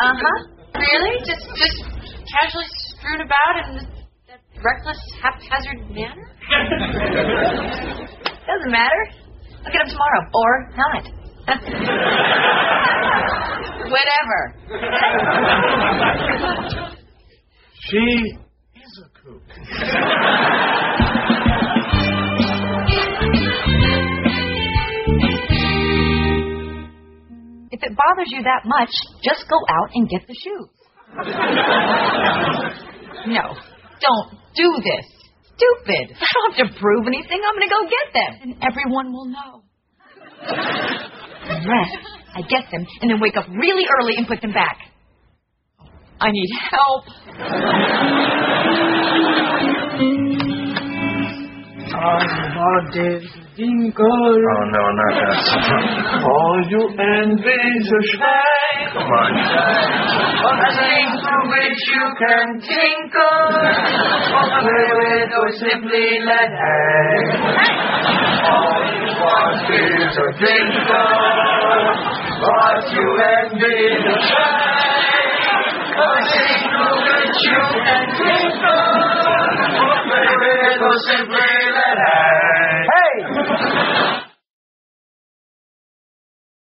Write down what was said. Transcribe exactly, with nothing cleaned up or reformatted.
Uh-huh. Really? Just just casually strewn about in that reckless, haphazard manner? Doesn't matter. I'll get him tomorrow. Or not. Whatever. She is a kook. If it bothers you that much, just go out and get the shoes. No, don't do this. Stupid. I don't have to prove anything. I'm going to go get them. And everyone will know. Unless I get them and then wake up really early and put them back. I need help. Oh, no, not that. All you envy's a Schwein. Come on, Schwein. A thing through which you can tinkle, or play with, or simply let hang. All you want is a tinkle, but you envy's a Schwein. A thing through which you can tinkle, or play with, or simply